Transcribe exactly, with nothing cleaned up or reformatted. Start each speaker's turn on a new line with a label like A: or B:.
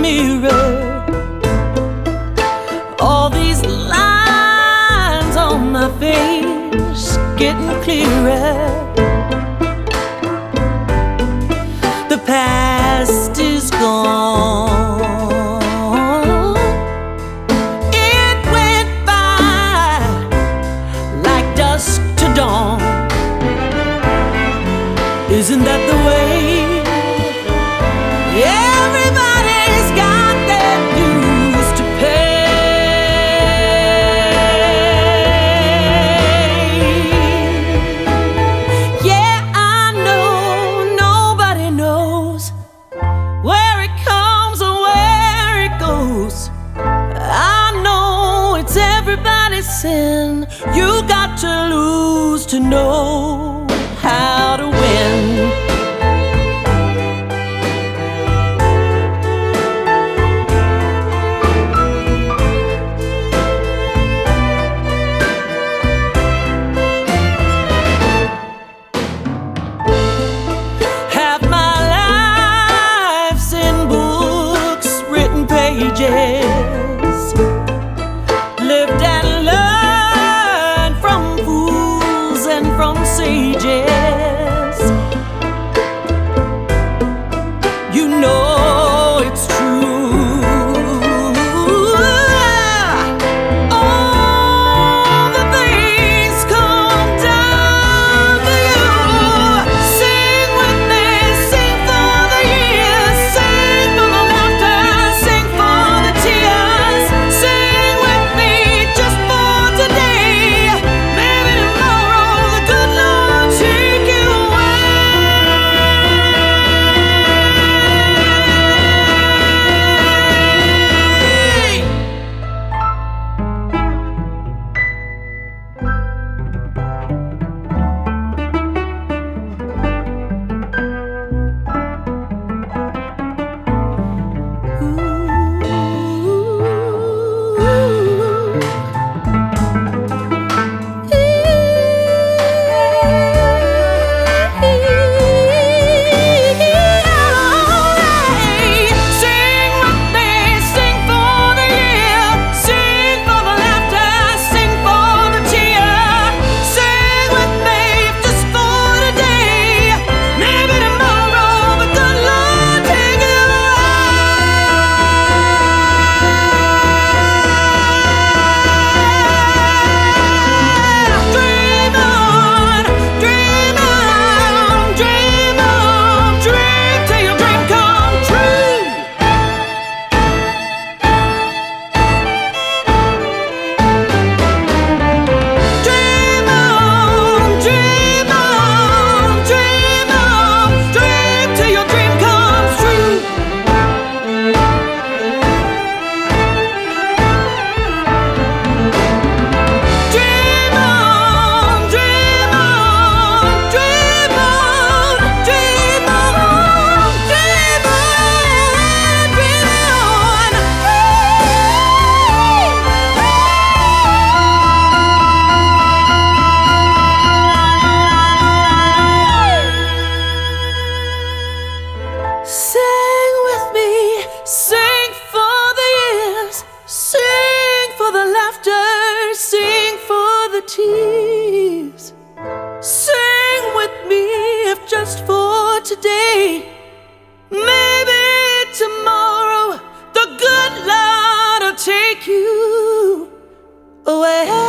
A: mirror. All these lines on my face getting clearer. The past is gone. It went by like dusk to dawn. Isn't that the way? Everybody's got their dues to pay. Yeah, I know nobody knows where it comes or where it goes. I know it's everybody's sin. You got to lose to know how to win. Half my life's in books, written pages, lived and learned from fools and from sages. You know it's true. All the things come down to you. Sing with me, sing for the years, sing for the laughter, sing for the tears. Sing with me just for today. Maybe tomorrow the good Lord take you away. Sing with me, sing for the years, sing for the laughter, sing for the tears. Sing with me if just for today. Maybe tomorrow the good Lord will take you away.